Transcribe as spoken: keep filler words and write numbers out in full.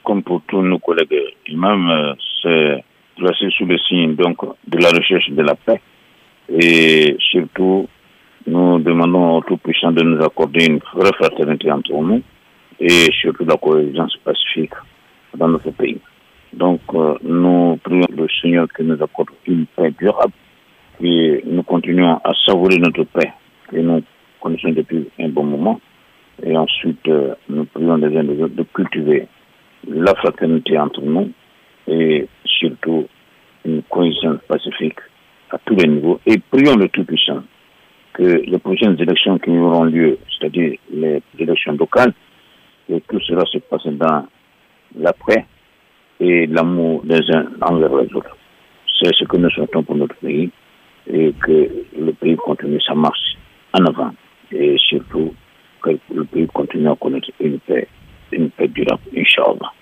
comme pour tous nos collègues imams, c'est placé sous le signe donc de la recherche de la paix. Et surtout, nous demandons au Tout-Puissant de nous accorder une vraie fraternité entre nous et surtout la cohésion pacifique dans notre pays. Donc, euh, nous prions le Seigneur qui nous accorde une paix durable et nous continuons à savourer notre paix que nous connaissons depuis un bon moment. Et ensuite, euh, nous prions les uns des autres de cultiver la fraternité entre nous et surtout une cohésion pacifique à tous les niveaux. Et prions le Tout-Puissant que les prochaines élections qui auront lieu, c'est-à-dire les élections locales, que tout cela se passe dans la paix et l'amour des uns envers les autres. C'est ce que nous souhaitons pour notre pays et que le pays continue sa marche en avant et surtout que le pays continue à connaître une paix, une paix durable, Inch'Allah.